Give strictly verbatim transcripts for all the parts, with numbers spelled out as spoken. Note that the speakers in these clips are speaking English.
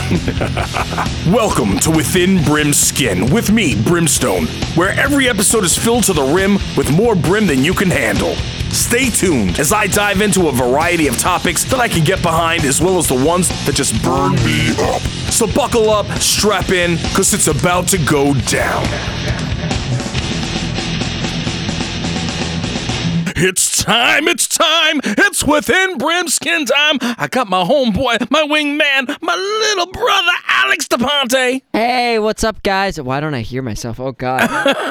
Welcome to Within Brim's Skin with me, Brimstone, where every episode is filled to the rim with more brim than you can handle. Stay tuned as I dive into a variety of topics that I can get behind, as well as the ones that just burn me up. So buckle up, strap in, because it's about to go down. It's time, it's time, it's Within Brimskin time. I got my homeboy, my wingman, my little brother, Alex DePonte. Hey, what's up, guys? Why don't I hear myself? Oh, God.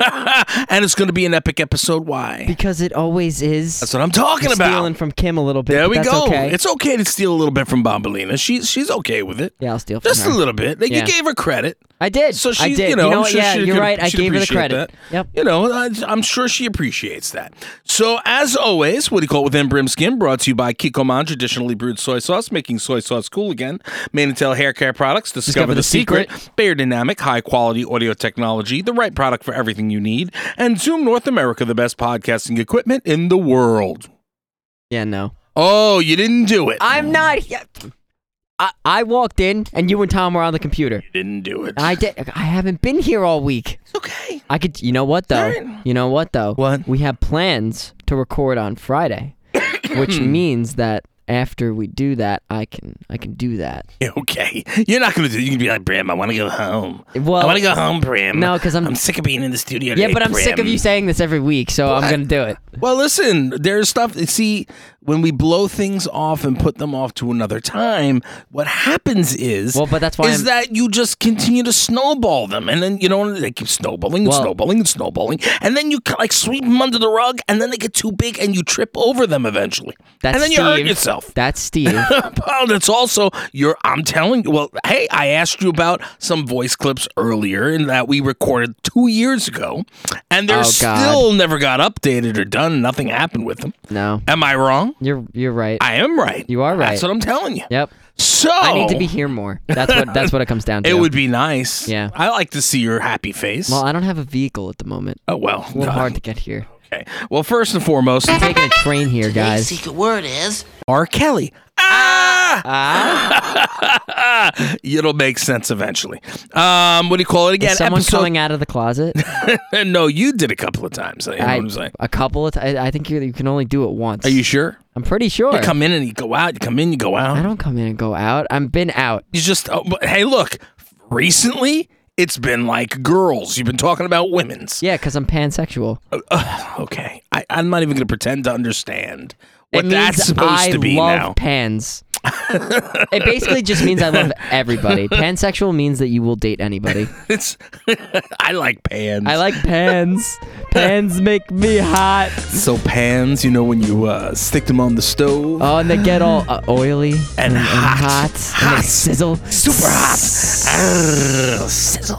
And it's going to be an epic episode. Why? Because it always is. That's what I'm talking I'm about. Stealing from Kim a little bit. There we that's go. Okay. It's okay to steal a little bit from Bombalina. She's she's okay with it. Yeah, I'll steal from Just her. a little bit. Like, Yeah. You gave her credit. I did. So she, I did. you know, you know I'm what? sure Yeah, she you're could- right. I she'd gave her the appreciate credit. that. Yep. You know, I, I'm sure she appreciates that. So, as always, what do you call it Within Brimskin? Brought to you by Kikkoman, traditionally brewed soy sauce, making soy sauce cool again. Mane and Tail Hair Care Products, discover, Discover the, the secret. secret. Bayer Dynamic, high quality audio technology, the right product for everything you need. And Zoom North America, the best podcasting equipment in the world. Yeah, no. Oh, you didn't do it. I'm not. I, I walked in, and you and Tom were on the computer. You didn't do it. I did. I haven't been here all week. It's okay. I could. You know what, though? All right. You know what, though? What? We have plans to record on Friday, which means that after we do that, I can I can do that. Okay. You're not going to do it. You can be like, Brim, I want to go home. Well, I want to go home, Brim. No, because I'm. I'm sick of being in the studio yeah, today, but I'm sick of Brim. you saying this every week, so I'm What? gonna do it. Well, listen, there's stuff. See, when we blow things off and put them off to another time, what happens is, Well, but that's why is I'm- that you just continue to snowball them, and then you know they keep snowballing and Well- snowballing and snowballing, and then you like sweep them under the rug, and then they get too big, and you trip over them eventually, That's and then Steve. you hurt yourself. That's Steve. Well, that's also your. I'm telling you. Well, hey, I asked you about some voice clips earlier, and that we recorded two years ago, and they're Oh, God. still never got updated or done. Nothing happened with them. No, Am I wrong? you're you're right. I am right. You are right. That's what I'm telling you. Yep. So I need to be here more. That's what that's what it comes down to. It would be nice. Yeah. I like to see your happy face. Well, I don't have a vehicle at the moment. oh well. It's a little no. hard to get here. Okay. Well, first and foremost, I'm taking a train here, The guys. secret word is R. Kelly. Ah! Ah, It'll make sense eventually. Um, what do you call it again? is someone Episode- coming out of the closet? No, you did a couple of times. You know I, what I'm saying? a couple of times. I think you you can only do it once. Are you sure? I'm pretty sure. You come in and you go out. You come in, you go out. I don't come in and go out. I've been out. You just. Oh, but hey, look. Recently, it's been like girls. You've been talking about women's. Yeah, because I'm pansexual. Uh, okay, I, I'm not even going to pretend to understand what it that's means supposed I to be love now. pans. It basically just means I love everybody. Pansexual means that you will date anybody. It's. I like pans. I like pans. Pans make me hot. so pans. You know when you uh, stick them on the stove. Oh, and they get all uh, oily And and, hot. hot, and Hot. they sizzle. Super hot. Arr, sizzle.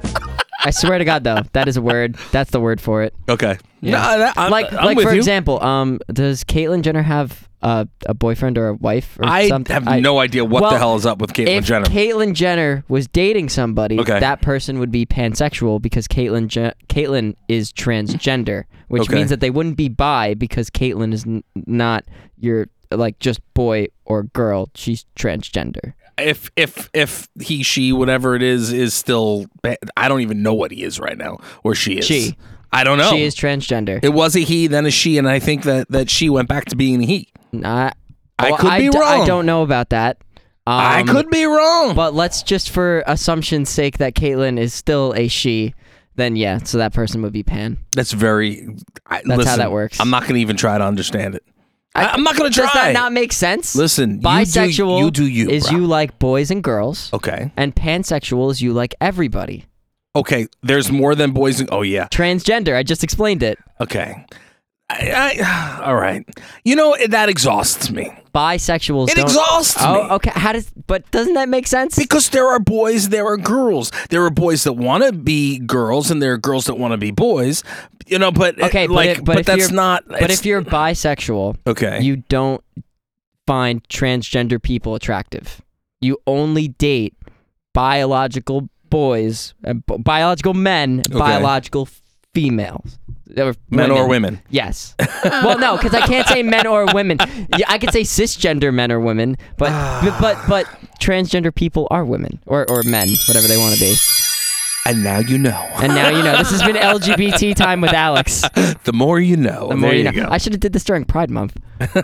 I swear to God, though, that is a word. That's the word for it. Okay. Yeah. No, that, I'm, like, I'm like with for you. example, um, does Caitlyn Jenner have uh, a boyfriend or a wife or I something? have I- no idea what well, the hell is up with Caitlyn If Jenner. Caitlyn Jenner was dating somebody, Okay. that person would be pansexual because Caitlyn Je- Caitlyn is transgender, which Okay. means that they wouldn't be bi because Caitlyn is n- not your like just boy or girl. She's transgender. if if if he, she, whatever it is, is still, I don't even know what he is right now, or she is. She. I don't know. She is transgender. It was a he, then a she, and I think that that she went back to being a he. Not, I well, could be d- wrong. I don't know about that. Um, I could be wrong. But let's just, for assumption's sake, that Caitlyn is still a she. Then yeah, so that person would be pan. That's very. I, That's how listen, that works. I'm not going to even try to understand it. I, I'm not going to try. Does that not make sense? Listen, bisexual you do you, do you is bro. you like boys and girls, Okay. and pansexual is you like everybody. Okay. There's more than boys. And, oh yeah. Transgender, I just explained it. Okay. I, I, all right. You know that exhausts me. Bisexuals It don't. exhausts me. Oh, okay. How does? But doesn't that make sense? Because there are boys, there are girls. There are boys that want to be girls, and there are girls that want to be boys. You know, but okay, but, like, it, but, if that's you're, not. But it's- if you're bisexual, okay, you don't find transgender people attractive. You only date biological boys, uh, b- biological men, biological females. Or Men or women? Yes. Well, no, because I can't say men or women. Yeah, I could say cisgender men or women, but but, but but transgender people are women or or men, whatever they want to be. And now you know. And now you know. This has been L G B T time with Alex. The more you know. The more there you you know. go. I should have did this during Pride Month.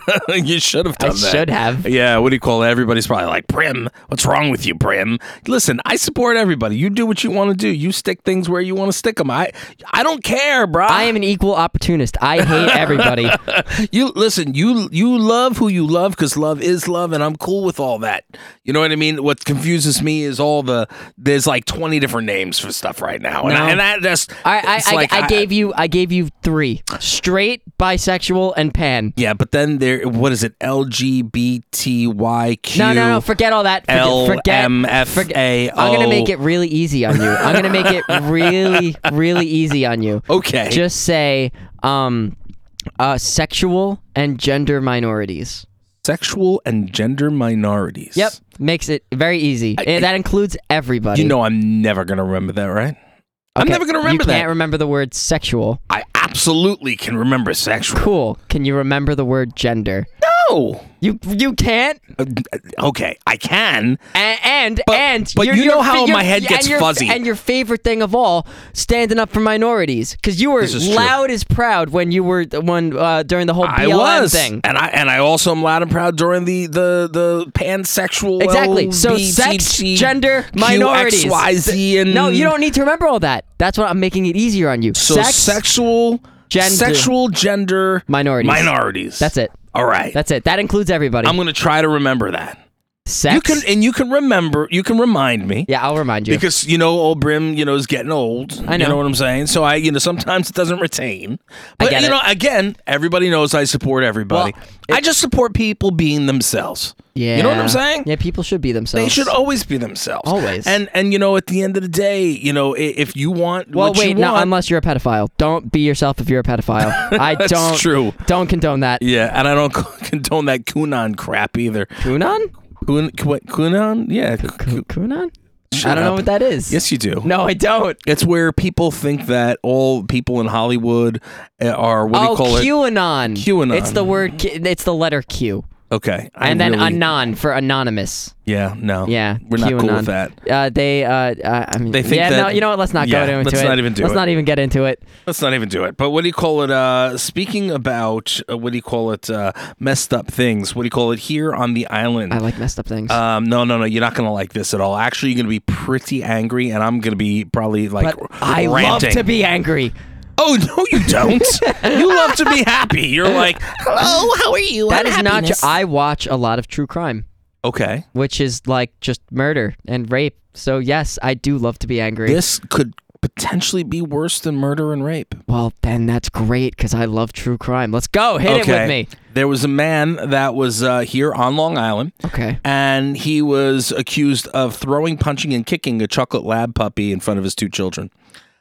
You should have done I that. should have. Yeah, what do you call it? Everybody's probably like, Prim, what's wrong with you, Prim? Listen, I support everybody. You do what you want to do. You stick things where you want to stick them. I I don't care, bro. I am an equal opportunist. I hate everybody. You listen, you you love who you love because love is love, and I'm cool with all that. You know what I mean? What confuses me is all the there's like twenty different names for stuff right now, and, No. I, and that just I I, it's I, like I gave you I gave you three: straight, bisexual, and pan. yeah, but then there what is it? L G B T Y Q. No, no, no. Forget all that. Forget, L forget, M F A O. I'm gonna make it really easy on you. I'm gonna make it really, really easy on you. Okay. Just say, um, uh, sexual and gender minorities. Sexual and gender minorities. Yep, makes it very easy. I- and that includes everybody. You know I'm never gonna remember that, right? I'm Okay, never gonna remember You that. can't remember the word sexual. I absolutely can remember sexual. Cool. Can you remember the word gender? No. You you can't. Uh, Okay, I can. And and, But- and but your- you your know how fa- your- my head and gets your- fuzzy. And your favorite thing of all, standing up for minorities, because you were This is true. loud as proud when you were when uh, during the whole B I L M was, thing. and I and I also am loud and proud during the the the pansexual. Exactly. So L B T sex, G, gender, minorities. Q, X, Y, Z, and No, you don't need to remember all that. That's what I'm making it easier on you. So Sex, sexual, gender, sexual, gender, minorities. minorities. That's it. All right. That's it. That includes everybody. I'm gonna try to remember that. Sex. You can and you can remember. You can remind me. Yeah, I'll remind you. Because you know, old Brim, you know, is getting old. I know. You know what I'm saying? So I, you know, sometimes it doesn't retain. But get you it. know, again, everybody knows I support everybody. Well, I just support people being themselves. yeah. You know what I'm saying? Yeah, people should be themselves. They should always be themselves. Always. And and you know, at the end of the day, you know, i- if you want Well, what wait, you no, want, unless you're a pedophile. Don't be yourself if you're a pedophile. I That's don't. true. Don't condone that. Yeah, and I don't condone that Kunan crap either. Kunan? Kun, what, Kunan? Yeah. Ku- Kunan? Shut I don't know up. what that is. Yes, you do. No, I don't. It's where people think that all people in Hollywood uh, are, what do Oh, you call it? QAnon. QAnon. It's the word. Q- It's the letter Q, Okay. I and then really- anon for anonymous. Yeah, no. Yeah, We're not cool QAnon. with that. Uh, they. Uh, uh, I mean, They think yeah. that- no, you know what? Let's not Yeah, go into let's it. not even do Let's it. not even get into it. Let's not even do it. But what do you call it? Uh, speaking about, uh, what do you call it? Uh, messed up things. What do you call it? Here on the island. I like messed up things. Um, no, no, no. You're not going to like this at all. Actually, you're going to be pretty angry, and I'm going to be probably like but I ranting. love to be angry. Oh, no, you don't. You love to be happy. You're like, hello, how are you? That I'm is not. happiness." Tr- I watch a lot of true crime, Okay. which is like just murder and rape. So yes, I do love to be angry. This could potentially be worse than murder and rape. Well, then that's great because I love true crime. Let's go. Hit it with me. There was a man that was uh, here on Long Island, Okay. and he was accused of throwing, punching, and kicking a chocolate lab puppy in front of his two children.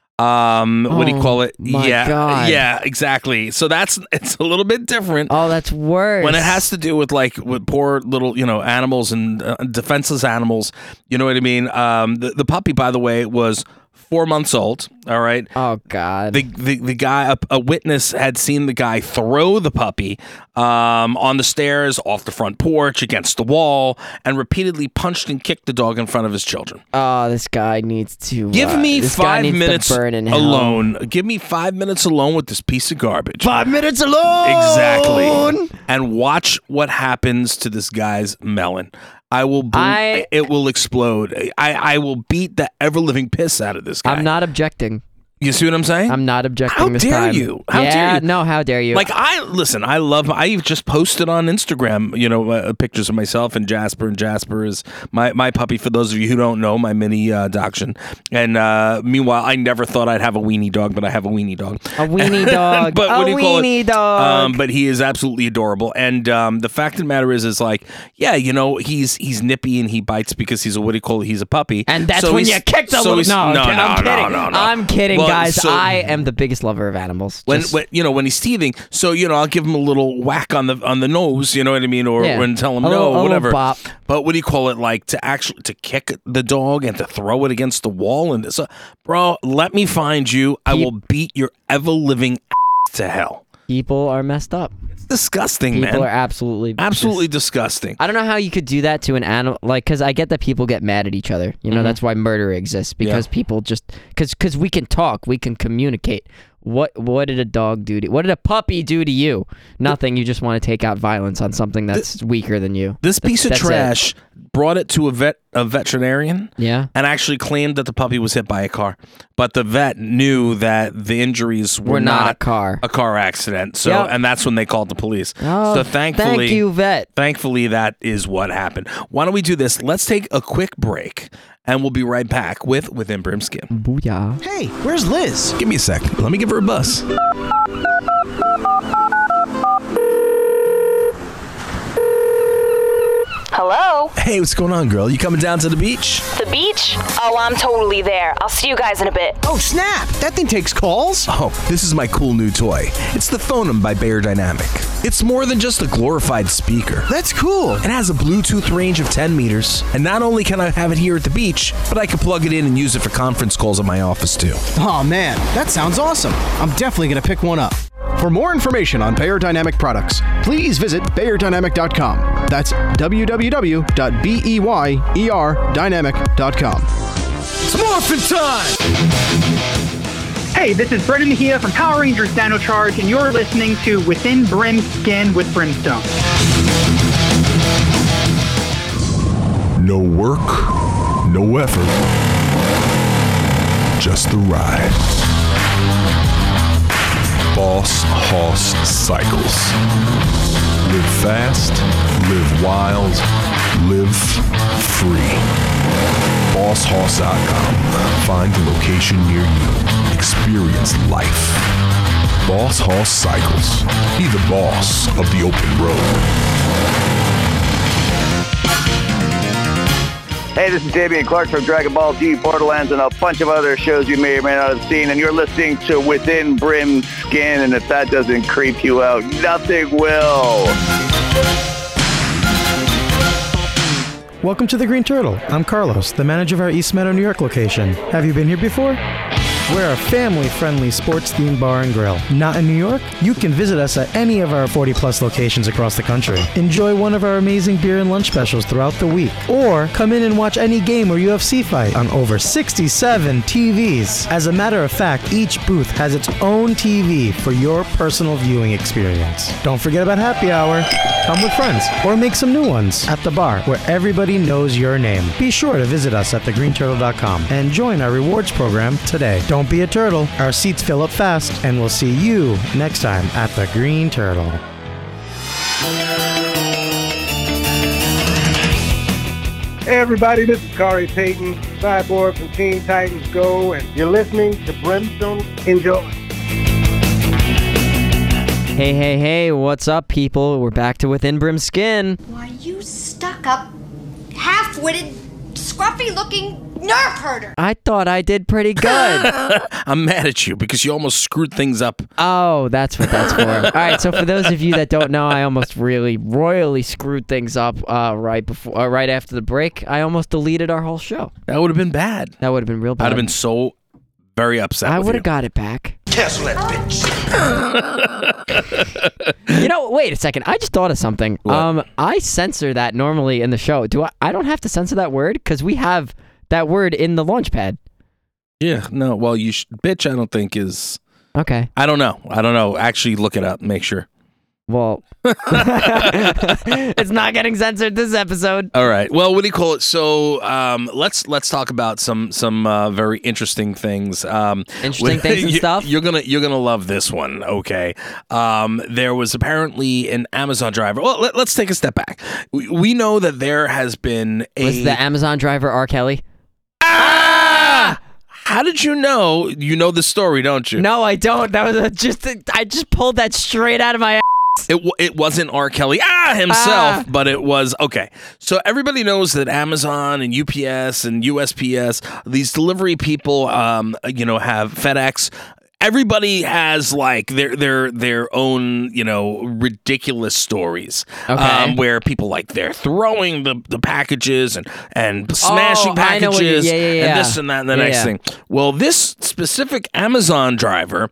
Um, what do you Oh, call it? my yeah, God. yeah, exactly. So that's it's a little bit different. Oh, that's worse. When it has to do with like with poor little, you know, animals and uh, defenseless animals, you know what I mean? Um, the, the puppy, by the way, was four months old. All right. Oh God. The, the the guy, a, a witness had seen the guy throw the puppy um, on the stairs, off the front porch, against the wall, and repeatedly punched and kicked the dog in front of his children. oh, this guy needs to Give uh, me this guy five needs to minutes burn in hell. alone. Give me five minutes alone with this piece of garbage. Five minutes alone. Exactly. And watch what happens to this guy's melon. I will. Bo- I- it will explode. I, I will beat the ever living piss out of this guy. I'm not objecting. You see what I'm saying? I'm not objecting How this dare time. you? How yeah, dare you? No, how dare you? Like I listen, I love. I just posted on Instagram, you know, uh, pictures of myself and Jasper. And Jasper is my my puppy. For those of you who don't know, my mini uh, dachshund. And uh, meanwhile, I never thought I'd have a weenie dog, but I have a weenie dog. a weenie dog. But a what do you call it? weenie dog. Um, but he is absolutely adorable. And um, the fact of the matter is, is like, yeah, you know, he's he's nippy and he bites because he's a what do you call it? He's a puppy. and that's So when he's- you kick the so little. he's- No, no, okay, no, I'm no, kidding. no, no. I'm kidding, Well, guys. so- I am the biggest lover of animals. When, Just- when you know when he's teething, so you know I'll give him a little whack on the on the nose, you know what I mean, or Yeah. when tell him A no, little- a little whatever. bop. But what do you call it? Like to actually to kick the dog and to throw it against the wall and so, bro, let me find you. I Peep. will beat your ever living to hell. People are messed up. It's disgusting, People man. People are absolutely... Absolutely just, disgusting. I don't know how you could do that to an animal. Like, because I get that people get mad at each other. You know, mm-hmm. that's why murder exists. Because yeah. people just... Because because we can talk. We can communicate. What what did a dog do to... What did a puppy do to you? Nothing. You just want to take out violence on something that's this, weaker than you. This that's, piece of trash... It. brought it to a vet, a veterinarian, yeah, and actually claimed that the puppy was hit by a car. But the vet knew that the injuries were, were not, not a car, a car accident. So, yep. and that's when they called the police. Oh, so thankfully, thank you, vet. Thankfully, that is what happened. Why don't we do this? Let's take a quick break, and we'll be right back with Within Brimskin. Booyah! Hey, where's Liz? Give me a sec. Let me give her a buzz. Hello? Hey, what's going on, girl? You coming down to the beach? The beach? Oh, I'm totally there. I'll see you guys in a bit. Oh, snap! That thing takes calls? Oh, this is my cool new toy. It's the Phonem by Beyerdynamic. It's more than just a glorified speaker. That's cool. It has a Bluetooth range of ten meters, and not only can I have it here at the beach, but I can plug it in and use it for conference calls at my office, too. Oh, man, that sounds awesome. I'm definitely going to pick one up. For more information on Beyerdynamic products, please visit Beyerdynamic dot com. That's w w w dot beyer dynamic dot com. It's morphin' time! Hey, this is Brendan Mejia from Power Rangers Dino Charge, and you're listening to Within Brimskin with Brimstone. No work, no effort, just the ride. Boss Hoss Cycles. Live fast, live wild, live free. boss hoss dot com. Find a location near you. Experience life. Boss Hoss Cycles. Be the boss of the open road. Hey, this is Damian Clark from Dragon Ball Z, Borderlands, and a bunch of other shows you may or may not have seen, and you're listening to Within Brimskin, and if that doesn't creep you out, nothing will. Welcome to the Green Turtle. I'm Carlos, the manager of our East Meadow, New York location. Have you been here before? We're a family-friendly sports-themed bar and grill. Not in New York? You can visit us at any of our forty-plus locations across the country. Enjoy one of our amazing beer and lunch specials throughout the week. Or come in and watch any game or U F C fight on over sixty-seven T Vs. As a matter of fact, each booth has its own T V for your personal viewing experience. Don't forget about happy hour. Come with friends or make some new ones at the bar where everybody knows your name. Be sure to visit us at the green turtle dot com and join our rewards program today. Don't be a turtle. Our seats fill up fast, and we'll see you next time at the Green Turtle. Hey everybody, this is Corey Payton, Cyborg from Teen Titans Go, and you're listening to Brimstone. Enjoy. Hey, hey, hey, what's up, people? We're back to Within Brimskin. Why, you stuck-up, half-witted, scruffy-looking nerf herder. I thought I did pretty good. I'm mad at you because you almost screwed things up. Oh, that's what that's for. All right, so for those of you that don't know, I almost really royally screwed things up uh, right before, uh, right after the break. I almost deleted our whole show. That would have been bad. That would have been real bad. I'd have been so very upset. I would have got it back. Cancel that bitch. You know, wait a second. I just thought of something. What? Um, I censor that normally in the show. Do I? I don't have to censor that word because we have that word in the launch pad. Yeah, no, well, you sh- bitch, I don't think is... Okay. I don't know. I don't know. Actually, look it up. Make sure. Well, it's not getting censored this episode. All right. Well, what do you call it? So um, let's let's talk about some some uh, very interesting things. Um, interesting things and you, stuff. You're gonna you're gonna love this one. Okay. Um, there was apparently an Amazon driver. Well, let, let's take a step back. We, we know that there has been a was the Amazon driver R. Kelly? Ah! How did you know? You know the story, don't you? No, I don't. That was a, just a, I just pulled that straight out of my ass. It it wasn't R. Kelly ah himself, ah. but it was okay. So everybody knows that Amazon and U P S and U S P S, these delivery people, um, you know, have FedEx. Everybody has like their their their own, you know, ridiculous stories. Okay. Um, where people like they're throwing the, the packages and, and smashing oh, packages yeah, yeah, yeah. and this and that and the yeah, next yeah. thing. Well, this specific Amazon driver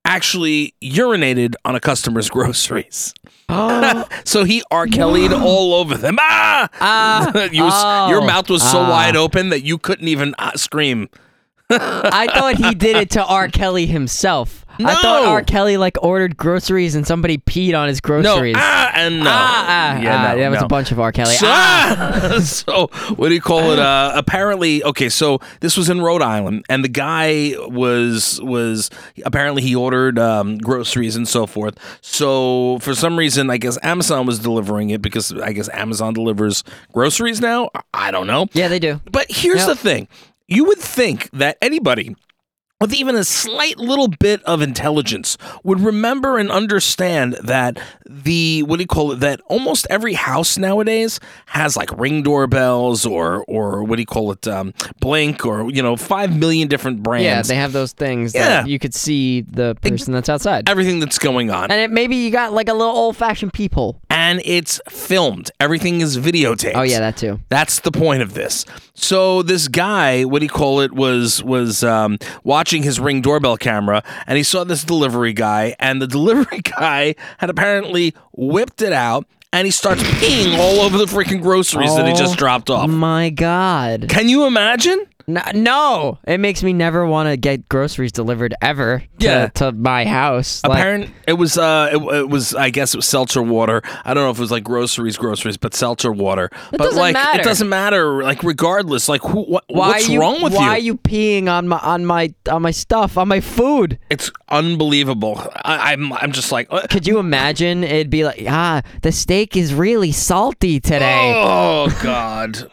actually urinated on a customer's groceries. So he R. Kelly'd all over them. Ah! Ah! you was, oh, your mouth was so ah. wide open that you couldn't even uh, scream. I thought he did it to R. Kelly himself. No. I thought R. Kelly like ordered groceries and somebody peed on his groceries. No, ah, and no. Ah, ah, yeah, ah, no, that was no. a bunch of R. Kelly. So, Ah. so what do you call it? Uh, apparently, okay. So this was in Rhode Island, and the guy was was apparently he ordered um, groceries and so forth. So for some reason, I guess Amazon was delivering it because I guess Amazon delivers groceries now. I don't know. Yeah, they do. But here's Yep. the thing: you would think that anybody with even a slight little bit of intelligence would remember and understand that the, what do you call it, that almost every house nowadays has like Ring doorbells or, or what do you call it, um, Blink or, you know, five million different brands. Yeah, they have those things that Yeah. you could see the person that's outside. Everything that's going on. And it, maybe you got like a little old-fashioned peephole. And it's filmed. Everything is videotaped. Oh, yeah, that too. That's the point of this. So this guy, what do you call it, was was um, watching his Ring doorbell camera, and he saw this delivery guy, and the delivery guy had apparently whipped it out, and he starts peeing all over the freaking groceries that he just dropped off. My God. Can you imagine? No, no. It makes me never want to get groceries delivered ever to, Yeah. to my house. Like, Apparent, it was, uh, it, it was, I guess it was seltzer water. I don't know if it was like groceries, groceries, but seltzer water. It but doesn't like, matter. it doesn't matter. Like, regardless, like, who, what, why what's are you, wrong with why you? are you peeing on my on my on my stuff, on my food? It's unbelievable. I, I'm, I'm just like, uh, Could you imagine? It'd be like, ah, the steak is really salty today. oh God.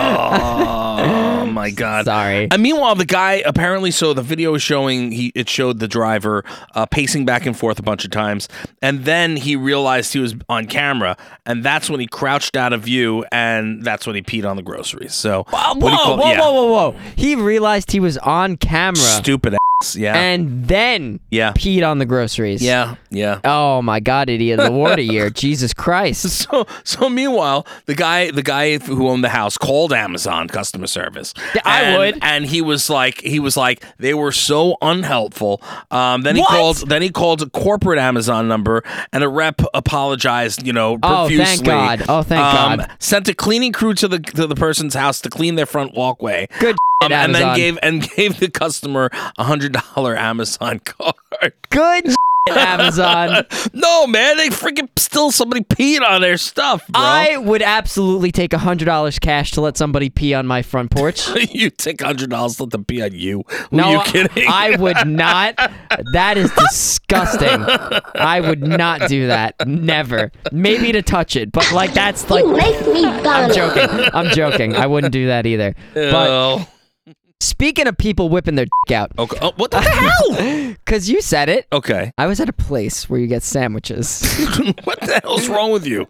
Oh my God! Sorry. And meanwhile, the guy apparently, so the video is showing he it showed the driver uh, pacing back and forth a bunch of times, and then he realized he was on camera, and that's when he crouched out of view, and that's when he peed on the groceries. So Whoa, what do you call- whoa, yeah. whoa, whoa, whoa! He realized he was on camera. Stupid ass. Yeah. And then Yeah. peed on the groceries. yeah. Yeah. Oh my God, idiot of the water year. Jesus Christ. So, so meanwhile, the guy, the guy who owned the house called Amazon customer service. Yeah, I And- would. and he was like, he was like, they were so unhelpful. Um, then he What? called, then he called a corporate Amazon number, and a rep apologized, you know, Oh, profusely. thank God. Oh, thank Um, God. Sent a cleaning crew to the to the person's house to clean their front walkway. Good Um, and then Amazon. gave and gave the customer a hundred dollar Amazon card. Good Amazon. No, man, they freaking still somebody peed on their stuff, bro. I would absolutely take a hundred dollars cash to let somebody pee on my front porch. You take a hundred dollars, let them pee on you. Who No, are you kidding? I would not. That is disgusting. I would not do that. Never. Maybe to touch it, but like that's like. make me I'm joking. I'm joking. I wouldn't do that either. But Oh. speaking of people whipping their dick out, Okay. Oh, what the hell? because you said it, Okay. I was at a place where you get sandwiches. What the hell's wrong with you?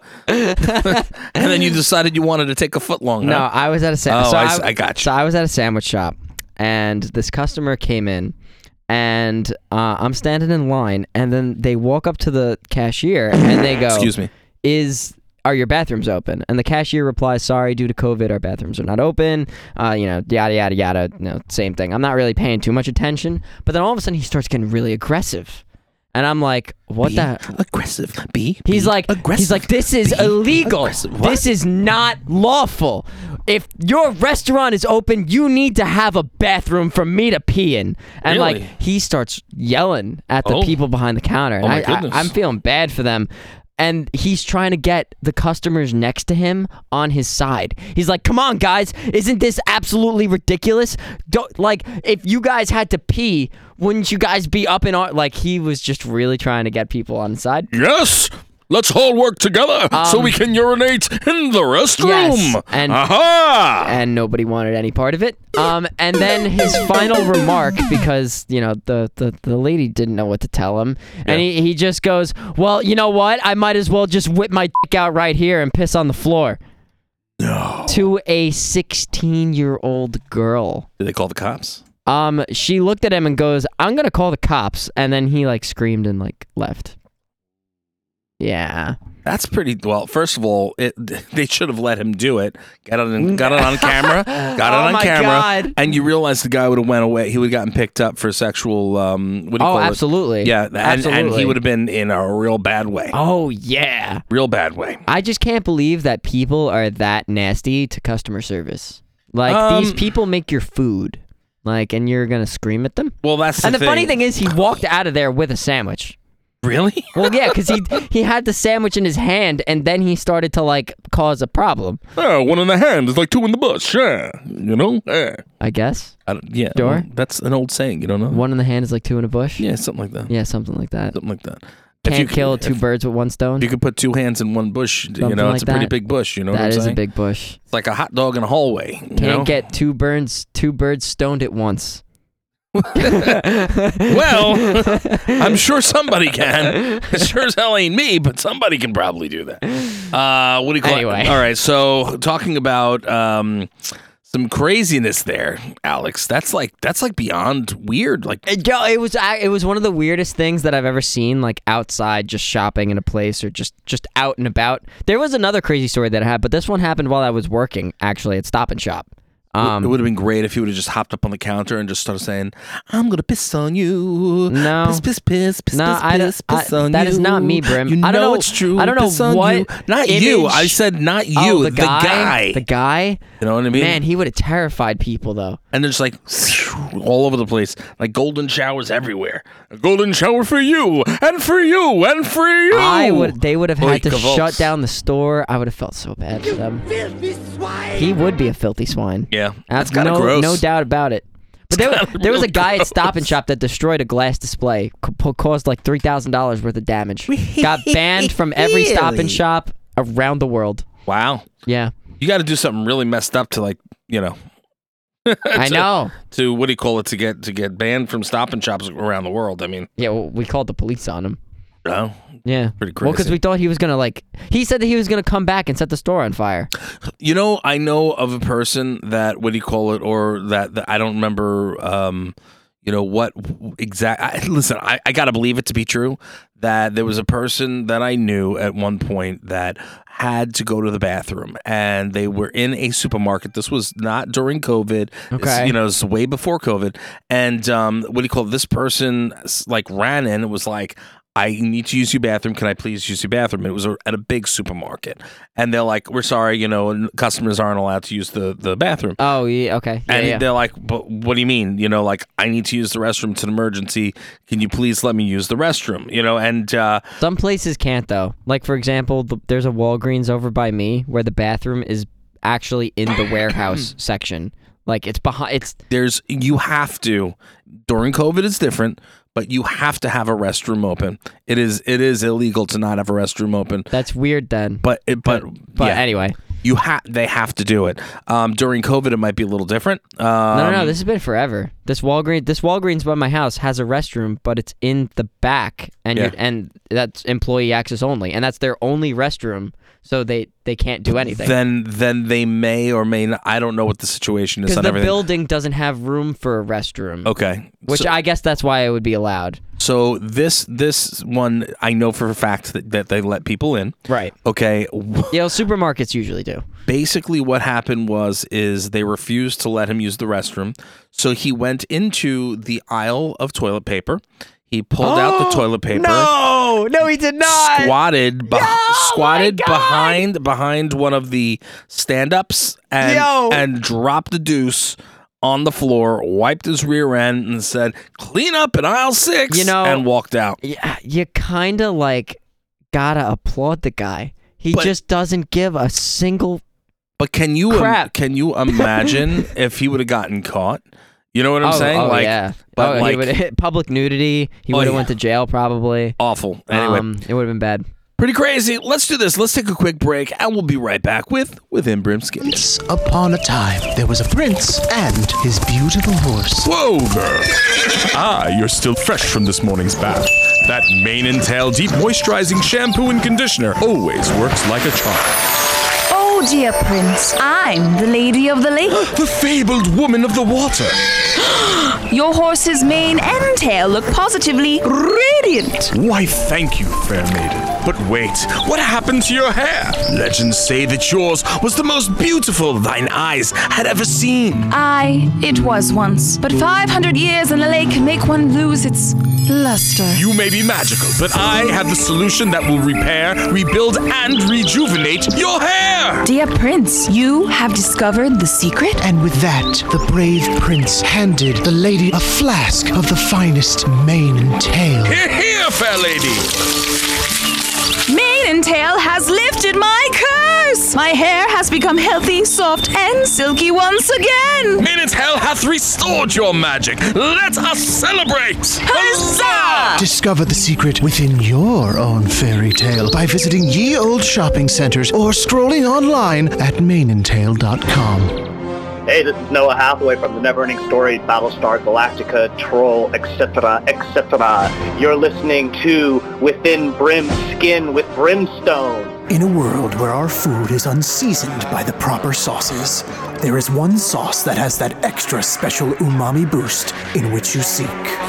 And then you decided you wanted to take a foot long. No, huh? I was at a sandwich. Oh, so I s- I got you. So I was at a sandwich shop, and this customer came in, and uh, I'm standing in line, and then they walk up to the cashier, and they go, Excuse me. Is are your bathrooms open? And the cashier replies, sorry, due to COVID, our bathrooms are not open. Uh, you know, yada, yada, yada. No, same thing. I'm not really paying too much attention. But then all of a sudden he starts getting really aggressive. And I'm like, what Be the? aggressive. Be. He's be like, aggressive. he's like, this is Be illegal. aggressive. What? This is not lawful. If your restaurant is open, you need to have a bathroom for me to pee in. And Really? like, he starts yelling at the Oh. people behind the counter. And Oh, my I, goodness. I, I'm feeling bad for them. And he's trying to get the customers next to him on his side. He's like, come on, guys. Isn't this absolutely ridiculous? Don't, like, if you guys had to pee, wouldn't you guys be up in our... Like, he was just really trying to get people on the side. Yes. Let's all work together so Um, we can urinate in the restroom. Yes, and- Aha! And nobody wanted any part of it. Um, and then his final remark, because, you know, the, the, the lady didn't know what to tell him. And he, he just goes, well, you know what? I might as well just whip my dick out right here and piss on the floor. No. To a sixteen-year-old girl. Did they call the cops? Um, she looked at him and goes, I'm going to call the cops. And then he, like, screamed and, like, left. Yeah. That's pretty well. First of all, it, they should have let him do it. Got it, on, got it on camera. Got it Oh on my camera. God. And you realize the guy would have went away. He would have gotten picked up for sexual. Um, what do you Oh, call absolutely. It? Yeah, and, Absolutely. and he would have been in a real bad way. Oh yeah. Real bad way. I just can't believe that people are that nasty to customer service. Like Um, these people make your food, like, and you're gonna scream at them. Well, that's the and the thing. funny thing is, he walked out of there with a sandwich. Really? Well, yeah, because he he had the sandwich in his hand, and then he started to like cause a problem. Oh, one in the hand is like two in the bush. Yeah, you know. Yeah. I guess. I don't, yeah. Sure. well, that's an old saying. You don't know? One in the hand is like two in a bush. Yeah, something like that. Yeah, something like that. Something like that. Can't you, kill two if birds with one stone. You could put two hands in one bush. Something you know, like it's a pretty that. big bush. You know what That I'm is saying? a big bush. It's like a hot dog in a hallway. You Can't know? get two birds two birds stoned at once. Well, I'm sure somebody can. Sure as hell ain't me, but somebody can probably do that. Uh, what do you call Anyway. it? All right, so talking about um, some craziness there, Alex. That's like that's like beyond weird. Like, It, yo, it was I- it was one of the weirdest things that I've ever seen, like outside, just shopping in a place or just just out and about. There was another crazy story that I had, but this one happened while I was working, actually, at Stop and Shop. Um, it would have been great if he would have just hopped up on the counter and just started saying, "I'm gonna piss on you." No, piss, piss, piss, piss, no, piss, I don't- piss, piss I- on that you. is not me, Brim. You I don't know, know- it's true. I don't know piss on what you. Not you. image- I said not you. Oh, the the guy, guy. the guy. You know what I mean? Man, he would have terrified people though. And there's like all over the place, like golden showers everywhere. A golden shower for you, and for you, and for you. I would. They would have had to Oik, shut down the store. I would have felt so bad for them. He would be a filthy swine. Yeah, That's that's kind of no, gross. no doubt about it. But there, kinda there was a really guy at gross. Stop and Shop that destroyed a glass display, co- caused like three thousand dollars worth of damage. Got banned from every Stop and Really? Shop around the world. Wow. Yeah, You got to do something really messed up to like, you know. I to- know. To what do you call it? To get to get banned from Stop and Shops around the world. I mean, Yeah, well, we called the police on him. no, Yeah, pretty well, because crazy. we thought he was gonna like. He said that he was gonna come back and set the store on fire. You know, I know of a person that what do you call it, or that, that I don't remember. Um, you know what exact? I, listen, I, I gotta believe it to be true that there was a person that I knew at one point that had to go to the bathroom, and they were in a supermarket. This was not during COVID. It's, Okay. you know, it's way before COVID. And um, what do you call it? This person like ran in and was like, I need to use your bathroom. Can I please use your bathroom? It was a, at a big supermarket. And they're like, we're sorry, you know, n- customers aren't allowed to use the, the bathroom. Oh, yeah, okay. Yeah, and yeah. they're like, but what do you mean? You know, like, I need to use the restroom. It's an emergency. Can you please let me use the restroom? You know, and uh, Some places can't though. Like for example, the, there's a Walgreens over by me where the bathroom is actually in the warehouse section. Like it's behind. It's there's, you have to, during COVID, it's different. But you have to have a restroom open. It is it is illegal to not have a restroom open. That's weird then. But it, but but yeah, anyway, you have they have to do it. Um, during COVID, it might be a little different. Um, no, no, no. This has been forever. This Walgreens, this Walgreens by my house has a restroom, but it's in the back, and Yeah. you're, and that's employee access only, and that's their only restroom. So they, they can't do anything. Then then they may or may not. I don't know what the situation is Because on the everything. building doesn't have room for a restroom. Okay, Which so, I guess that's why it would be allowed. so this this one I know for a fact that, that they let people in. Right. Okay. You know, supermarkets usually do. Basically, what happened was is they refused to let him use the restroom, so he went into the aisle of toilet paper. He pulled out the toilet paper. No, no, he did not. Squatted, beh- No, squatted my God. behind behind one of the stand-ups and Yo. and dropped the deuce on the floor, wiped his rear end, and said, "Clean up in aisle six," You know- and walked out. Yeah, you kind of like gotta applaud the guy. He But- just doesn't give a single. But can you im- Crap. can you imagine if he would have gotten caught? You know what I'm oh, saying? oh like, yeah. but oh, he like would hit public nudity. He Oh, would have yeah. went to jail probably. awful. Anyway, Um, it would have been bad. pretty crazy. Let's do this. Let's take a quick break, and we'll be right back with Within Brimskin. Once upon a time, there was a prince and his beautiful horse. Whoa, girl. Ah, you're still fresh from this morning's bath. That mane and tail deep moisturizing shampoo and conditioner always works like a charm. Oh, dear Prince, I'm the Lady of the Lake. The fabled woman of the water. Your horse's mane and tail look positively red radiant. Why, thank you, fair maiden. But wait, what happened to your hair? Legends say that yours was the most beautiful thine eyes had ever seen. Aye, it was once. But five hundred years in a lake can make one lose its luster. You may be magical, but I have the solution that will repair, rebuild, and rejuvenate your hair! Dear Prince, you have discovered the secret? And with that, the brave prince handed the lady a flask of the finest mane and tail. Here, here, fair lady! Mane and Tail has lifted my curse! My hair has become healthy, soft, and silky once again! Mane and Tail hath restored your magic! Let us celebrate! Huzzah! Discover the secret within your own fairy tale by visiting ye old shopping centers or scrolling online at mane and tail dot com. Hey, this is Noah Hathaway from the Neverending Story, Battlestar Galactica, Troll, et cetera, et cetera. You're listening to Within Brim's Skin with Brimstone. In a world where our food is unseasoned by the proper sauces, there is one sauce that has that extra special umami boost in which you seek.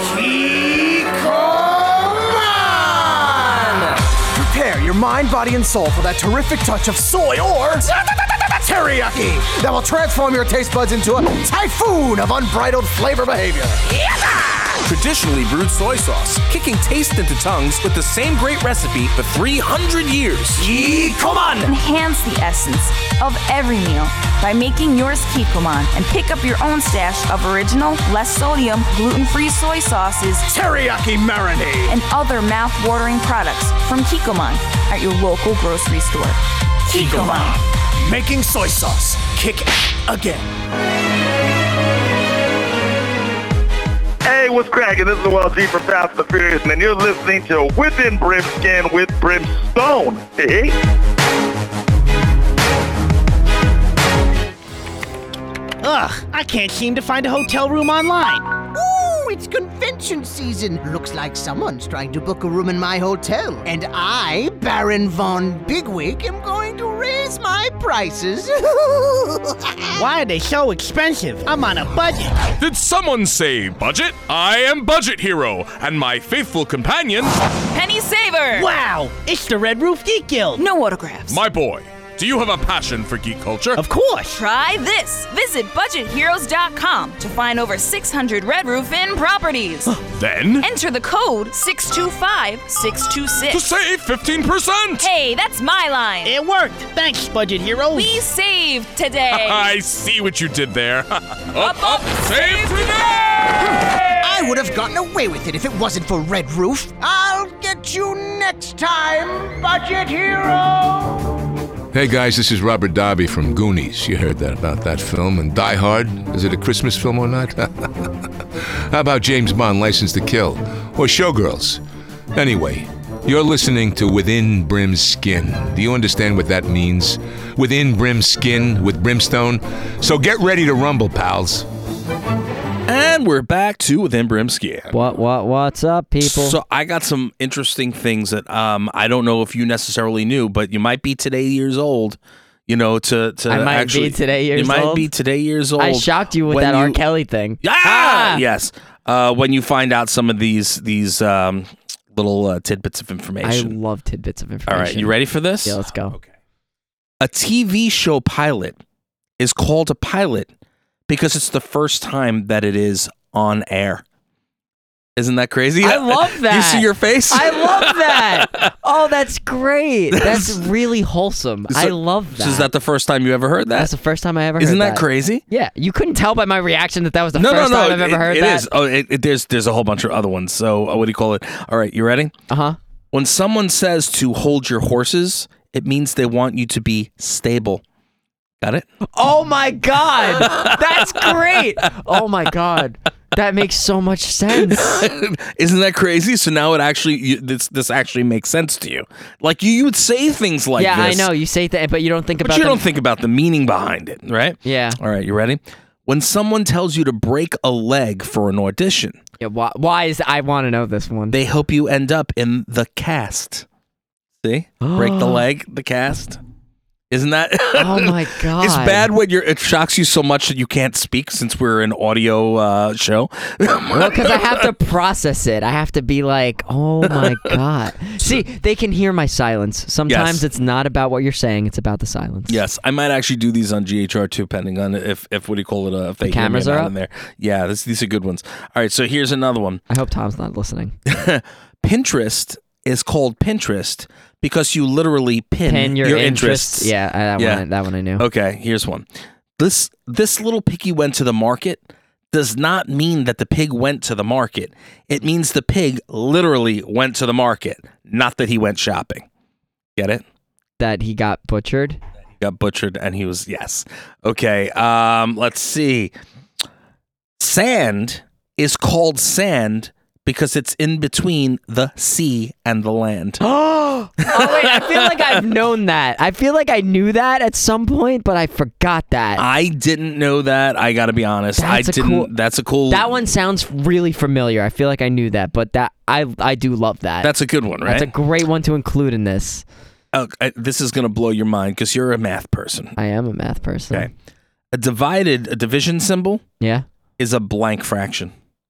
Kikoman! Prepare your mind, body, and soul for that terrific touch of soy or teriyaki that will transform your taste buds into a typhoon of unbridled flavor behavior. Traditionally brewed soy sauce, kicking taste into tongues with the same great recipe for three hundred years. Kikoman! Enhance the essence of every meal by making yours Kikoman and pick up your own stash of original, less sodium, gluten-free soy sauces, teriyaki marinade, and other mouth-watering products from Kikoman at your local grocery store. Kikoman. Making soy sauce. Kick again. Hey, what's cracking? This is Noel G from Fast and the Furious, and you're listening to Within Brimskin with Brimstone. Hey. Ugh, I can't seem to find a hotel room online. Ooh, it's convention season. Looks like someone's trying to book a room in my hotel. And I, Baron Von Bigwig, am going to raise my prices. Why are they so expensive? I'm on a budget. Did someone say budget? I am Budget Hero, and my faithful companion, Penny Saver! Wow, it's the Red Roof Geek Guild. No autographs. my boy. Do you have a passion for geek culture? Of course. Try this. Visit budget heroes dot com to find over six hundred Red Roof Inn properties. Then, Enter the code six two five six two six. to save fifteen percent! Hey, that's my line. It worked. Thanks, Budget Hero. We saved today. I see what you did there. Up, up, save today! I would have gotten away with it if it wasn't for Red Roof. I'll get you next time, Budget Hero! Hey guys, this is Robert Darby from Goonies. You heard that about that film. And Die Hard, is it a Christmas film or not? How about James Bond, License to Kill? Or Showgirls? Anyway, you're listening to Within Brim's Skin. Do you understand what that means? Within Brim's Skin with Brimstone? So get ready to rumble, pals. And we're back to Within Brim's Skin. What, what, what's up, people? So I got some interesting things that um I don't know if you necessarily knew, but you might be today years old. You know, to to I might actually, be today years you might old. be today years old. I shocked you with when that R. you- Kelly thing. Yeah, Ah! yes. Uh, when you find out some of these these um little uh, tidbits of I information. love tidbits of information. All right, you ready for this? Yeah, let's go. Okay. A T V show pilot is called a pilot because it's the first time that it is on air. Isn't that crazy? I love that. You see your face? I love that. Oh, that's great. That's really wholesome. I So- love that. So is that the first time you ever heard that? That's the first time I ever Isn't heard that that. crazy? Yeah, you couldn't tell by my reaction that that was the no, first no, no. time I've ever it, heard it that. is. Oh, it, it, there's there's a whole bunch of other ones. So uh, what do you call it? All right, you ready? Uh huh. When someone says to hold your horses, it means they want you to be stable. Got it? Oh my God, that's great. Oh my God, that makes so much sense. Isn't that crazy? So now it actually you, this this actually makes sense to you. Like you, you would say things like yeah, this. I know you say that, but you don't think But about. you them. don't think about the meaning behind it, right? Yeah. All right, you ready? When someone tells you to break a leg for an audition, Yeah, why, why is I want to know this one? they hope you end up in the cast. See? Break the leg, the cast. Isn't that? Oh my god! It's bad when you're. It shocks you so much that you can't speak since we're an audio uh, show. Well, because I have to process it. I have to be like, oh my god. See, they can hear my silence. Sometimes Yes. it's not about what you're saying; it's about the silence. Yes, I might actually do these on G H R too, depending on if if what do you call it? Uh, if they The cameras hear me or are not up? in there. Yeah, this, these are good ones. All right, so here's another one. I hope Tom's not listening. Pinterest is called Pinterest because you literally pin, Pin your, interests. interest. Yeah, I, that Yeah. one. That one I knew. Okay, here's one. This this little piggy went to the market does not mean that the pig went to the market. It means the pig literally went to the market, not that he went shopping. Get it? That he got butchered. He got butchered, and he was yes. Okay. Um. Let's see. Sand is called sand because it's in between the sea and the land. Oh wait, I feel like I've known that. I feel like I knew that at some point, but I forgot that. I didn't know that. I got to be honest. That's I a didn't. cool- That's a cool. That one sounds really familiar. I feel like I knew that, but that I I do love that. That's a good one, right? That's a great one to include in this. Oh, I- this is gonna blow your mind because you're a math person. I am a math person. Okay. A divided, a division symbol Yeah. is a blank fraction.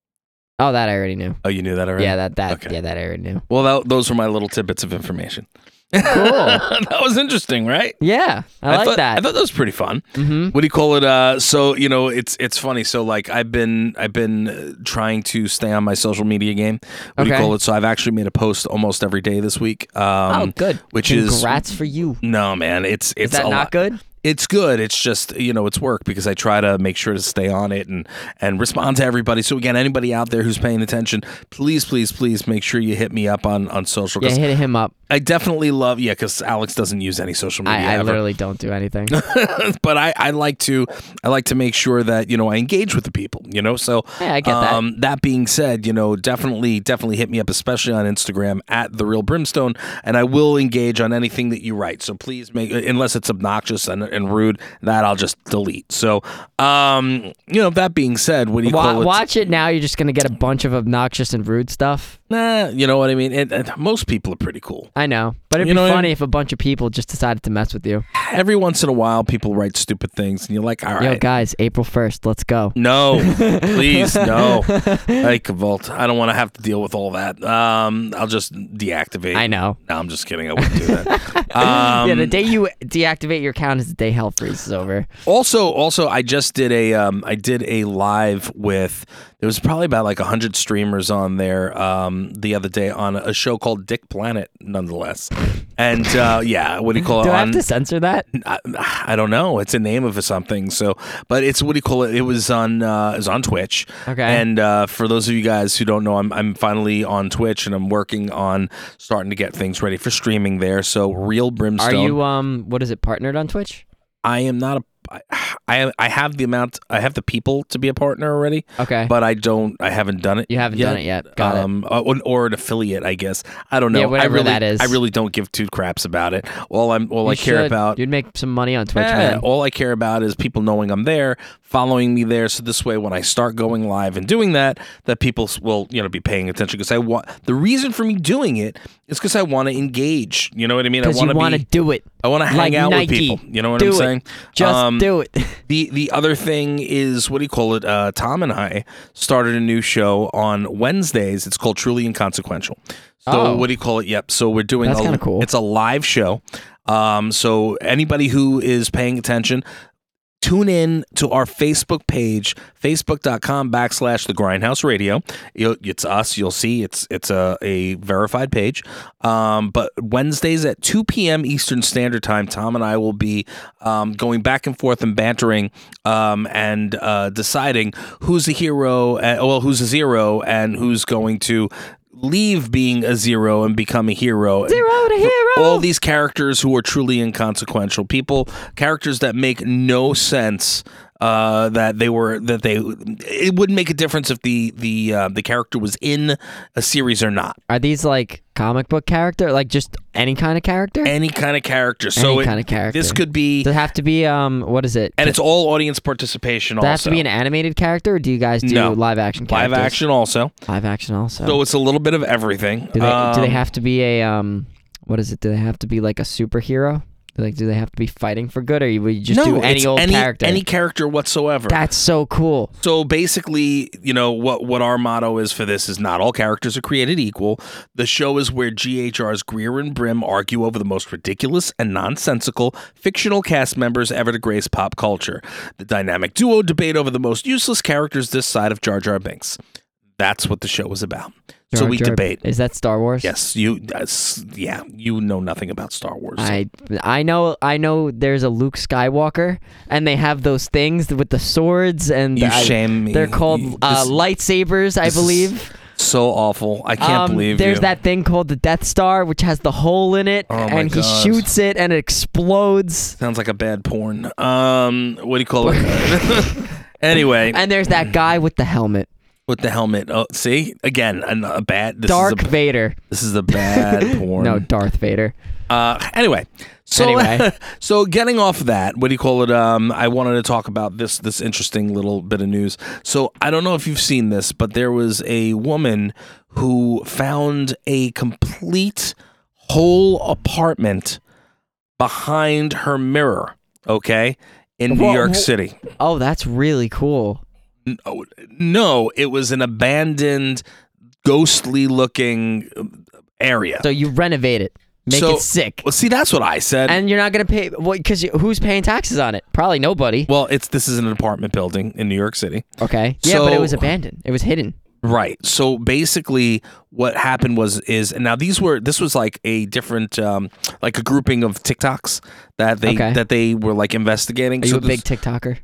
Oh, that I already knew. Oh, you knew that already? Yeah, that that Okay. yeah, that I already knew. Well, that, those were my little tidbits of information. Cool. That was interesting, right? Yeah, I, like thought, that. I thought that was pretty fun. Mm-hmm. What do you call it? Uh, so you know, it's it's funny. So like, I've been I've been uh, trying to stay on my social media game. What do you Okay. call it? So I've actually made a post almost every day this week. Um, Oh, good. Which is Congrats for you. no, man. It's it's Is that a not lot. good? It's good. It's just, you know, it's work because I try to make sure to stay on it and, and respond to everybody. So again, anybody out there who's paying attention, please, please, please make sure you hit me up on, on social. Yeah, 'cause hit him up. I definitely love, yeah, because Alex doesn't use any social media I, I ever. literally don't do anything. But I, I like to I like to make sure that, you know, I engage with the people, you know. So Yeah, I get that. um, that being said, you know, definitely definitely hit me up, especially on Instagram at The Real Brimstone, and I will engage on anything that you write. So please make, unless it's obnoxious and, and rude, that I'll just delete. So um, you know, that being said, what do you Wa- call it? watch it now. You're just gonna get a bunch of obnoxious and rude stuff. Nah, you know what I mean? It, it- most people are pretty cool. I know, but it'd You be know what I funny mean? if a bunch of people just decided to mess with you. Every once in a while, people write stupid things, and you're like, all right. Yo, guys, April first, let's go. No, please, no. Hey, Cavolt, I don't want to have to deal with all that. Um, I'll just deactivate. I know. No, I'm just kidding. I wouldn't do that. Um, yeah, the day you deactivate your account is the day hell freezes over. Also, also, I just did a, um, I did a live with. There was probably about like a hundred streamers on there um, the other day on a show called Dick Planet, nonetheless. And uh, yeah, what do you call it? Do I on, have to censor that? I, I don't know. It's a name of something. So, but it's what do you call it? It was on uh, it was on Twitch. Okay. And uh, for those of you guys who don't know, I'm I'm finally on Twitch and I'm working on starting to get things ready for streaming there. So, Real Brimstone. Are you um? What is it? Partnered on Twitch? I am not a. I I have the amount. I have the people to be a partner already. Okay. But I don't. I haven't done it. You haven't yet. done it yet. Got it. um, or, or an affiliate, I guess. I don't know. Yeah, whatever I really, that is. I really don't give two craps about it. All I'm. All You I care should. about. You'd make some money on Twitch, Eh, man. all I care about is people knowing I'm there, following me there. So this way, when I start going live and doing that, that people s- will, you know, be paying attention. Because I want the reason for me doing it is because I want to engage. You know what I mean? I Because you want want to to do it. I want to hang like out Nike. with people. You know what Do I'm it. saying? Just do it. The the other thing is, what do you call it? Uh, Tom and I started a new show on Wednesdays. It's called Truly Inconsequential. So Oh. what do you call it? Yep. So we're doing. That's a- kinda cool. It's a live show. Um, so anybody who is paying attention, tune in to our Facebook page, facebook.com backslash the Grindhouse Radio. You'll, it's us. You'll see it's it's a, a verified page. Um, but Wednesdays at two p.m. Eastern Standard Time, Tom and I will be um, going back and forth and bantering um, and uh, deciding who's a hero, uh, well, who's a zero and who's going to leave being a zero and become a hero. Zero to hero. All these characters who are truly inconsequential, people, characters that make no sense. Uh, that they were that they it wouldn't make a difference if the the uh, the character was in a series or not. Are these like comic book character? Like just any kind of character? Any kind of character. So any it- kind of character. this could be, Does it have to be um? What is it? and it's all audience participation. Does it have Also, to be an animated character, or do you guys do No. live action live characters? action also. Live action also. So it's a little bit of everything. do they do they Um, have to be a um? What is it? Do they have to be like a superhero? Like, do they have to be fighting for good, or would you just no, do any it's old any, character? any character whatsoever. That's so cool. So basically, you know, what what our motto is for this is not all characters are created equal. The show is where G H R's Greer and Brim argue over the most ridiculous and nonsensical fictional cast members ever to grace pop culture. The dynamic duo debate over the most useless characters this side of Jar Jar Binks. That's what the show is about. Jar so we Jar- debate. Is that Star Wars? Yes, you. Uh, yeah, you know nothing about Star Wars. I I know I know. There's a Luke Skywalker, and they have those things with the swords, and You I- shame me. They're called You- uh, this- lightsabers, I this is believe. So awful. I can't Um, believe There's you. that thing called the Death Star, which has the hole in it, Oh my and he God. shoots it, and it explodes. Sounds like a bad porn. Um, what do you call it? Anyway, And there's that guy with the helmet. with the helmet. Oh, see again, a, a bad. This Dark is a, Vader. This is a bad porn. No, Darth Vader. Uh, anyway, so Anyway. so getting off of that, what do you call it? Um, I wanted to talk about this this interesting little bit of news. So I don't know if you've seen this, but there was a woman who found a complete whole apartment behind her mirror. Okay, in New Wha- York wha- City. Oh, that's really cool. No, no, it was an abandoned, ghostly looking area. So you renovate it, make So- it sick. Well, see, that's what I said. And you're not gonna pay what? Because who's paying taxes on it? Probably nobody. Well, it's this is an apartment building in New York City. Okay. Yeah, but it So- was abandoned. It was hidden. Right. So basically what happened was is and now these were this was like a different um like a grouping of TikToks that they Okay. that they were like investigating. Are you So a big this- TikToker?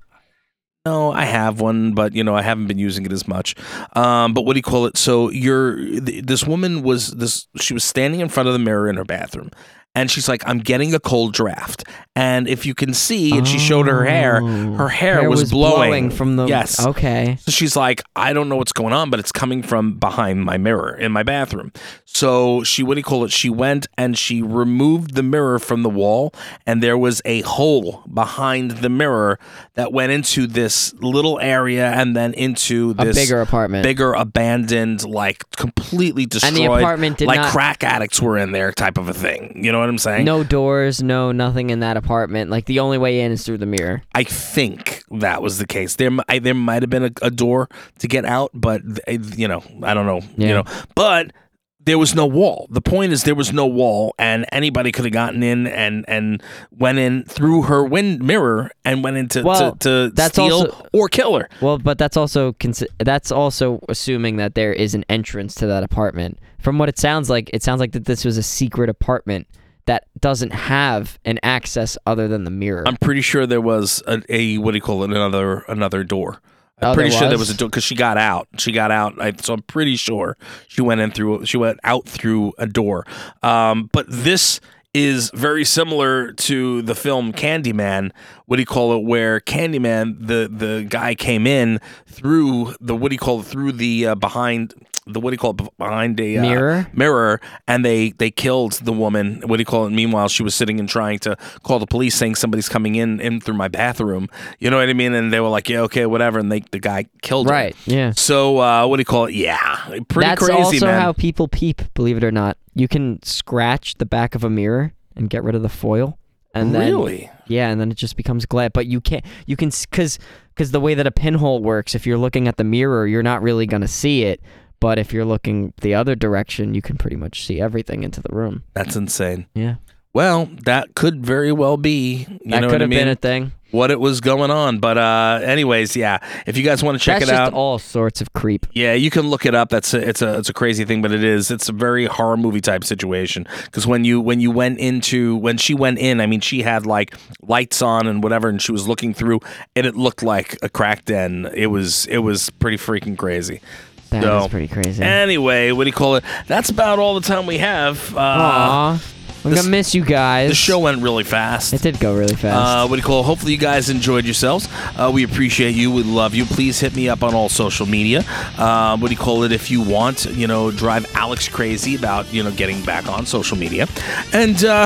No, I have one, but you know, I haven't been using it as much. Um, but what do you call it? So you're th- this woman was this she was standing in front of the mirror in her bathroom. And she's like, I'm getting a cold draft. And if you can see, and she showed her hair, her hair, Hair was, was blowing. blowing from the- Yes. okay. So she's like, I don't know what's going on, but it's coming from behind my mirror in my bathroom. So she, what do you call it? She went and she removed the mirror from the wall, and there was a hole behind the mirror that went into this little area and then into A this bigger apartment. bigger abandoned, like completely destroyed. And the apartment did like not- crack addicts were in there, type of a thing. You know what I'm saying? No doors, no nothing in that apartment. Like the only way in is through the mirror. I think that was the case. There, mi- I, there might have been a, a door to get out, but uh, you know, I don't know. You Yeah. know, but there was no wall. The point is, there was no wall, and anybody could have gotten in and and went in through her wind mirror and went into Well, to, to that's steal also- or kill her. Well, but that's also consi- that's also assuming that there is an entrance to that apartment. From what it sounds like, it sounds like that this was a secret apartment that doesn't have an access other than the mirror. I'm pretty sure there was a, a what do you call it? Another another door. I'm Oh, pretty there sure there was? was a door because she got out. She got out. I, so I'm pretty sure she went in through. She went out through a door. Um, but this is very similar to the film Candyman. What do you call it? Where Candyman, the the guy came in through the what do you call it? Through the uh, behind the what do you call it? Behind a uh, Mirror? mirror, and they they killed the woman. What do you call it? Meanwhile, she was sitting and trying to call the police, saying somebody's coming in in through my bathroom. You know what I mean? And they were like, yeah, okay, whatever. And they the guy killed her. Right, yeah. So uh, what do you call it? Yeah, pretty That's crazy, also man. how people peep, believe it or not. You can scratch the back of a mirror and get rid of the foil. And then, Really? Yeah, and then it just becomes glass. But you can't, you can, because because the way that a pinhole works, if you're looking at the mirror, you're not really going to see it. But if you're looking the other direction, you can pretty much see everything into the room. That's insane. Yeah. Well, that could very well be. You That know could what I have mean? been a thing. What it was going on, but uh, anyways, yeah. If you guys want to check That's it just out, all sorts of creep. yeah, you can look it up. That's a, it's a it's a crazy thing, but it is. It's a very horror movie type situation. Because when you when you went into when she went in, I mean, she had like lights on and whatever, and she was looking through, and it looked like a crack den. It was it was pretty freaking crazy. That so, is pretty crazy. Anyway, what do you call it? That's about all the time we have. Uh, Aw. I'm this- going to miss you guys. The show went really fast. It did go really fast. Uh, what do you call it? Hopefully you guys enjoyed yourselves. Uh, we appreciate you. We love you. Please hit me up on all social media. Uh, what do you call it? If you want, you know, drive Alex crazy about, you know, getting back on social media. And uh,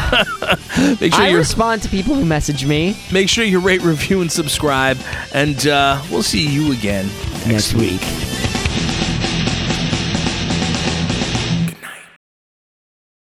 make sure I you respond to people who message me. make sure you rate, review, and subscribe. And uh, we'll see you again next, Next week. week.